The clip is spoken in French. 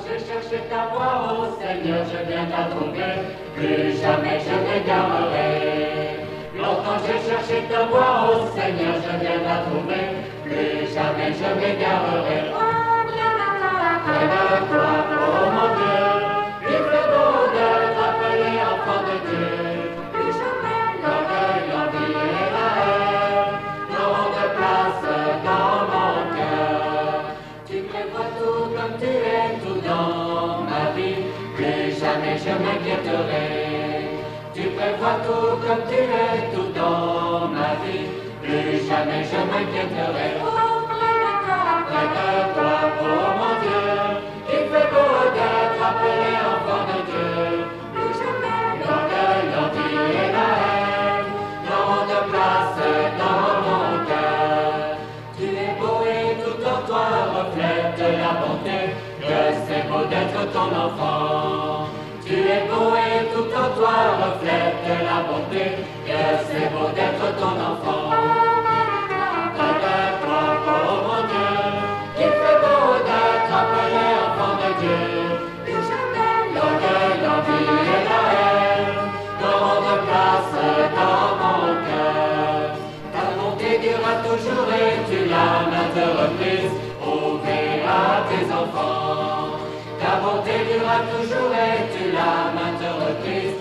j'ai cherché ta voix, ô Seigneur, je viens la trouver, plus jamais je m'égarerai. Longtemps j'ai cherché ta voix, ô Seigneur, je viens la trouver, plus jamais je m'égarerai. Près de toi, ô mon Dieu, il fait beau d'être appelé enfant de Dieu. Plus jamais l'orgueil, l'envie et la haine n'auront de place dans mon cœur. Tu prévois tout comme tu es tout dans ma vie, plus jamais je m'inquiéterai. Tu prévois tout comme tu es tout dans ma vie, plus jamais je m'inquiéterai. Près de toi, oh mon Dieu, il fait beau d'être appelé enfant de Dieu. Plus jamais l'orgueil, l'envie et la haine n'auront de place dans mon cœur. Tu es beau et tout en toi reflète la bonté, que c'est beau d'être ton enfant. Tu es beau et tout en toi reflète la bonté, que c'est beau d'être ton enfant. Près de toi, oh mon Dieu, il fait beau d'être appelé enfant de Dieu. Plus jamais l'orgueil, l'envie et la haine n'auront de place dans mon cœur. Ta bonté durera toujours et tu l'as maintes reprises prouvée à tes enfants. Ta bonté durera toujours et tu l'as maintes reprises